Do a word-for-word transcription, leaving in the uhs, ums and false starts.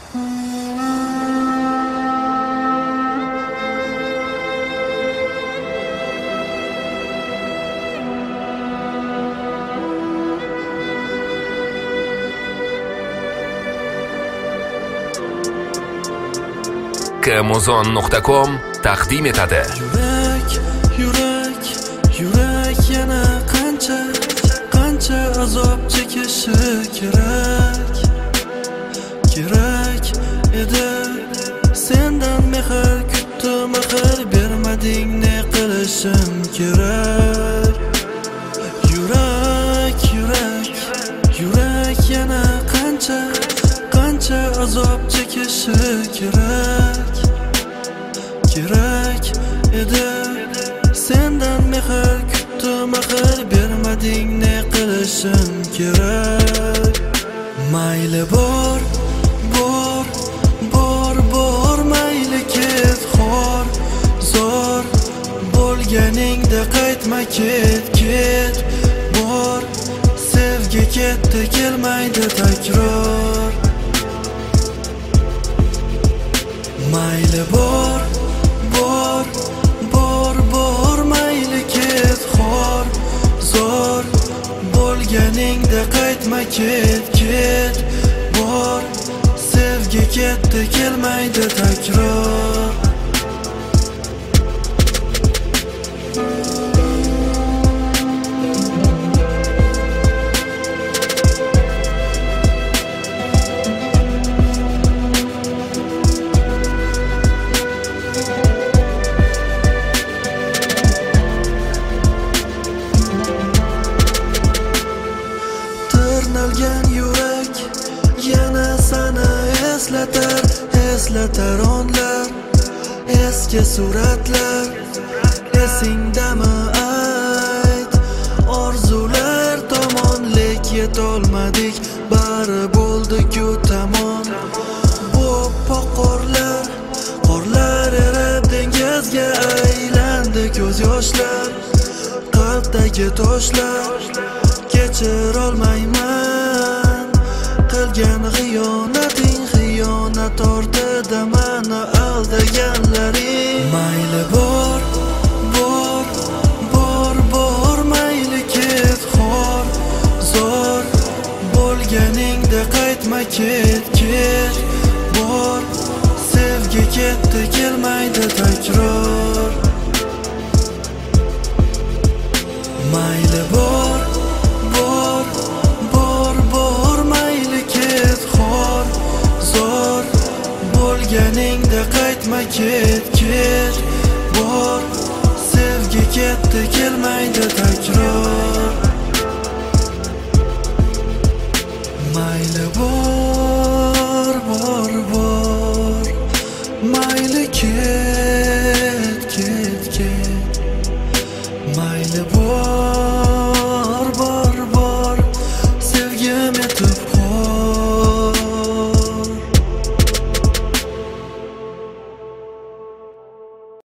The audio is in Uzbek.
amazon nuqta com taqdim etadi. Yurak, yurak, yurak yana qancha, qancha azob chekishi kerak, kerak edi. Sendan mehr kutdim, axir bermading, ne qilishim kerak? Yurak, yurak, yurak yana qancha, qancha azob chekishi kerak, kerak edi. Sendan mehr kutdim, axir bermading, ne qilishim kerak? Mayli bor, bor, bor, bor, mayli ket, xor, zor bo'lganingda qaytma, ket, ket, bor. Sevgi ketdi, kelmaydi takror. Mayli bor, bor, bor, bor, mayli ket, xor, zor bo'lganingda qaytma, ket, ket, bor. Sevgi ketdi, kelmaydi takror. Tirnalgan yurak yana sana eslatar, eslatar onlar, eski suratlar. Esingdami ayt, orzular tomon lek yetolmadik, bari bo'ldi-ku tamom. Bo'p qorlar, qorlar erib dengizga aylandi ko'z yoshlar, qalbdagi toshlar. Kechir olmayman qilgan xiyonating, xiyonat ortida meni aldaganlaring. Mayli bor, bor, bor, bor, mayli ket, xor, zor bo'lganingda qaytma, ket, ket, bor. Sevgi ketdi, kelmaydi takror. Mayli bor, bor, bor, bor, mayli ket, xor, zor bo'lganingda qaytma, ket, ket, bor.